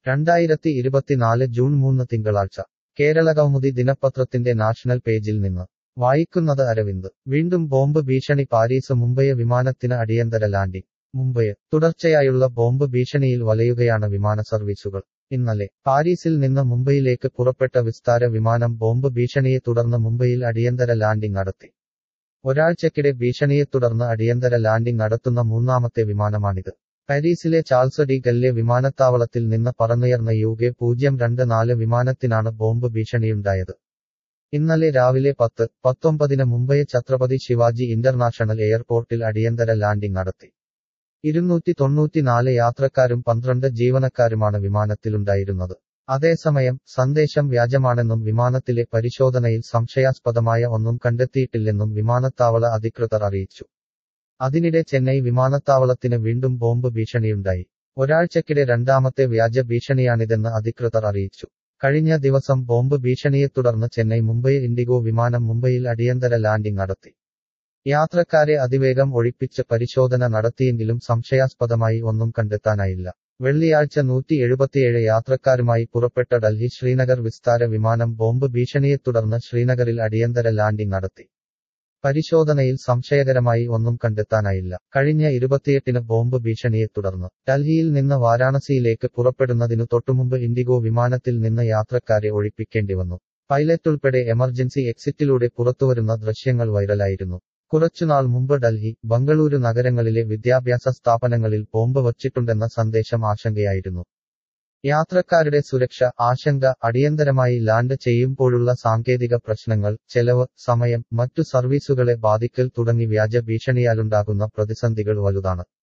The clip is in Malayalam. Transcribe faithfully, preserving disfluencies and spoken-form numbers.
രണ്ടായിരത്തി ഇരുപത്തിനാല് ജൂൺ മൂന്ന് തിങ്കളാഴ്ച കേരളകൗമുദി ദിനപത്രത്തിന്റെ നാഷണൽ പേജിൽ നിന്ന് വായിക്കുന്നത് അരവിന്ദ്. വീണ്ടും ബോംബ് ഭീഷണി. പാരീസ് മുംബൈ വിമാനത്തിന് അടിയന്തര ലാൻഡിംഗ്. മുംബൈ തുടർച്ചയായുള്ള ബോംബ് ഭീഷണിയിൽ വലയുകയാണ് വിമാന സർവീസുകൾ. ഇന്നലെ പാരീസിൽ നിന്ന് മുംബൈയിലേക്ക് പുറപ്പെട്ട വിസ്താര വിമാനം ബോംബ് ഭീഷണിയെ തുടർന്ന് മുംബൈയിൽ അടിയന്തര ലാൻഡിംഗ് നടത്തി. ഒരാഴ്ചക്കിടെ ഭീഷണിയെ തുടർന്ന് അടിയന്തര ലാൻഡിംഗ് നടത്തുന്ന മൂന്നാമത്തെ വിമാനമാണിത്. പാരീസിലെ ചാൾസ് ഡി ഗല്ലെ വിമാനത്താവളത്തിൽ നിന്ന് പറന്നുയർന്ന യു കെ പൂജ്യം രണ്ട് നാല് വിമാനത്തിനാണ് ബോംബ് ഭീഷണിയുണ്ടായത്. ഇന്നലെ രാവിലെ പത്ത് പത്തൊമ്പതിന് മുംബൈ ഛത്രപതി ശിവാജി ഇന്റർനാഷണൽ എയർപോർട്ടിൽ അടിയന്തര ലാൻഡിംഗ് നടത്തി. ഇരുന്നൂറ്റി തൊണ്ണൂറ്റിനാല് യാത്രക്കാരും പന്ത്രണ്ട് ജീവനക്കാരുമാണ് വിമാനത്തിലുണ്ടായിരുന്നത്. അതേസമയം സന്ദേശം വ്യാജമാണെന്നും വിമാനത്തിലെ പരിശോധനയിൽ സംശയാസ്പദമായ ഒന്നും കണ്ടെത്തിയിട്ടില്ലെന്നും വിമാനത്താവള അധികൃതർ അറിയിച്ചു. അതിനിടെ ചെന്നൈ വിമാനത്താവളത്തിന് വീണ്ടും ബോംബ് ഭീഷണിയുണ്ടായി. ഒരാഴ്ചക്കിടെ രണ്ടാമത്തെ വ്യാജ ഭീഷണിയാണിതെന്ന് അധികൃതർ അറിയിച്ചു. കഴിഞ്ഞ ദിവസം ബോംബ് ഭീഷണിയെ തുടർന്ന് ചെന്നൈ മുംബൈ ഇൻഡിഗോ വിമാനം മുംബൈയിൽ അടിയന്തര ലാൻഡിംഗ് നടത്തി. യാത്രക്കാരെ അതിവേഗം ഒഴിപ്പിച്ച് പരിശോധന നടത്തിയെങ്കിലും സംശയാസ്പദമായി ഒന്നും കണ്ടെത്താനായില്ല. വെള്ളിയാഴ്ച നൂറ്റി എഴുപത്തിയേഴ് യാത്രക്കാരുമായി പുറപ്പെട്ട ഡൽഹി ശ്രീനഗർ വിസ്താര വിമാനം ബോംബ് ഭീഷണിയെ തുടർന്ന് ശ്രീനഗറിൽ അടിയന്തര ലാൻഡിംഗ് നടത്തി. പരിശോധനയിൽ സംശയകരമായി ഒന്നും കണ്ടെത്താനായില്ല. കഴിഞ്ഞ ഇരുപത്തിയെട്ടിന് ബോംബ് ഭീഷണിയെ തുടർന്ന് ഡൽഹിയിൽ നിന്ന് വാരാണസിയിലേക്ക് പുറപ്പെടുന്നതിനു തൊട്ടുമുമ്പ് ഇൻഡിഗോ വിമാനത്തിൽ നിന്ന് യാത്രക്കാരെ ഒഴിപ്പിക്കേണ്ടിവന്നു. പൈലറ്റുൾപ്പെടെ എമർജൻസി എക്സിറ്റിലൂടെ പുറത്തുവരുന്ന ദൃശ്യങ്ങൾ വൈറലായിരുന്നു. കുറച്ചുനാൾ മുമ്പ് ഡൽഹി, ബംഗളൂരു നഗരങ്ങളിലെ വിദ്യാഭ്യാസ സ്ഥാപനങ്ങളിൽ ബോംബ് വച്ചിട്ടുണ്ടെന്ന സന്ദേശം ആശങ്കയായിരുന്നു. യാത്രക്കാരുടെ സുരക്ഷ ആശങ്ക, അടിയന്തരമായി ലാൻഡ് ചെയ്യുമ്പോഴുള്ള സാങ്കേതിക പ്രശ്നങ്ങൾ, ചെലവ്, സമയം, മറ്റു സർവീസുകളെ ബാധിക്കൽ തുടങ്ങി വ്യാജ ഭീഷണിയാലുണ്ടാകുന്ന പ്രതിസന്ധികൾ വലുതാണ്.